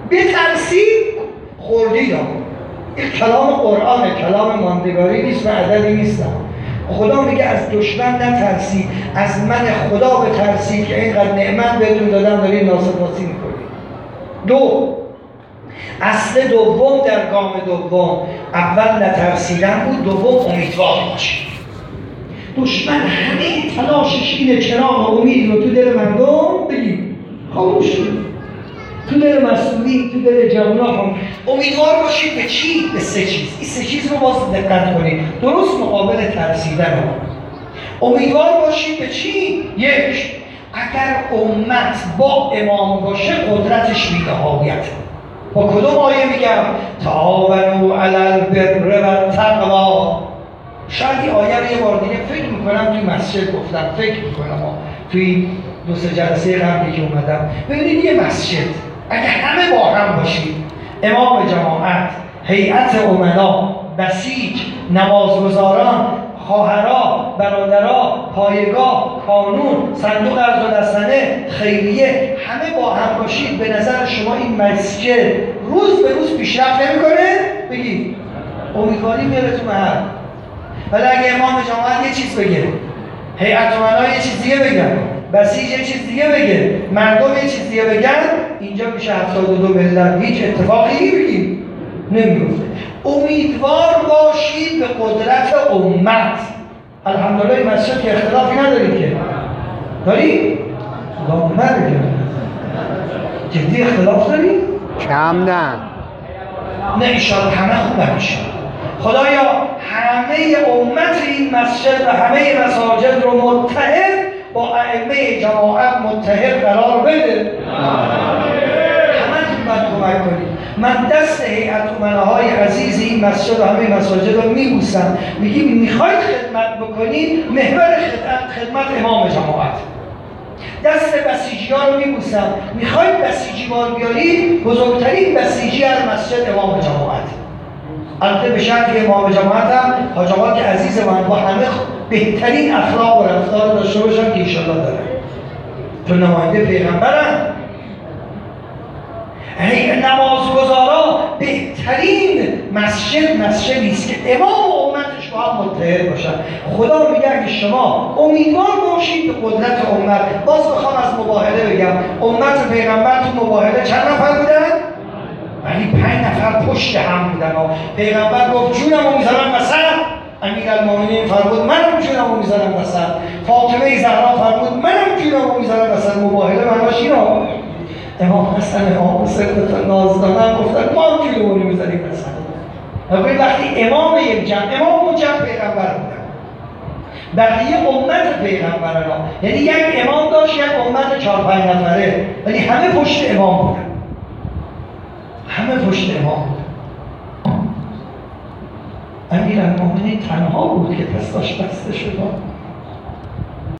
بترسید خوردید. این کلام قرآنه، کلام ماندگاری نیست و عددی نیستم. خدا میگه از دشمن نترسید، از من خدا بترسید که اینقدر نعمت بهتون دادم دارید ناسپاسی میکنید. دو، اصل دوم در گام دوم، اول نترسیدن بود، دوم امیدوار باشید. دشمن همه تلاشش اینه چراغ امید رو تو دل مردم بگید خاموش کنید، تو دل مسئولین، تو دل جوانان. امیدوار باشید به چی؟ به سه چیز. این سه چیز رو باز دقت کنید، درست مقابل ترسیدن رو. امیدوار باشید به چی؟ یک، اگر امت با امام باشه قدرتش بی‌نهایت. با کدوم آیه میگم؟ تعاونوا علی البر والتقوی. شاید این آیه رو یه بار دیگه فکر میکنم توی مسجد گفتم، فکر میکنم توی دو سه جلسه قبلی که اومدم. ببینید یه مسجد اگه همه با هم باشید، امام جماعت، هیئت امنا، بسیج، نمازگزاران، خواهرها، برادرها، پایگاه، کانون، صندوق ارزالحسنه، خیریه، همه با هم باشید، به نظر شما این مسجد روز به روز پیشرفت نمیکنه؟ بگید امیدواری میاره تو محل. ولی اگه امام جماعت یه چیز بگه، هیئت امنا یه چیز دیگه بگن، بسیج یه چیز دیگه بگه، مردم یه چیز دیگه بگن، اینجا میشه 72 ملت، هیچ اتفاقی بگیم نمیفته. امیدوار باشید به قدرت امت. الحمدلله این مسجد که اختلافی نداریم که داریم؟ اللهم بارک. جدی اختلاف داریم؟ کم نه ایشالله همه خوب نمیشه. خدایا همه امت این مسجد و همه مساجد رو متحد با ائمه جماعت متحد قرار بده. همه باید کمک کنید. من دست هیئت امناهای عزیز این مسجد و همه مساجد رو میبوسم، میگیم میخواید خدمت بکنید، محور خدمت امام جماعت. دست بسیجی ها رو میبوسم، میخواید بسیجی بار بیارید، بزرگترین بسیجی هر مسجد امام جماعت. البته به شرط که امام جماعت هم حاج آقا که عزیز من با همه بهترین اخلاق و رفتار داشته باشن که انشالله دارن، چون نماینده پیغمبرن. نمازگزارا بهترین مسجدی است که امام و امتش با هم متحد باشن. خدا میگه اگه شما امیدوار باشید به قدرت امت. باز بخوام از مباهله بگم، امت پیغمبر تو مباهله چند نفر بودن؟ ولی 5 نفر پشت هم بودن. پیغمبر گفت جونمو میذارم وسط، امیرالمومنین فرمود منم جونمو میذارم وسط، فاطمه زهرا فرمود منم جونمو میذارم وسط. مباهله معناش اینا. امام حسن، امام حسین نازدانن گفتن ما هم جونمو میذاریم وسط. وقتی امام یک جمع، امام و جمع پیغمبر بودن، بقیه امت پیغمبران، یعنی یک امام داشت، یک امت 4-5 نفره، ولی همه پشت امام بودن. همه پشت امام بود. امیرالمومنین تنها بود که دستاش بسته شد.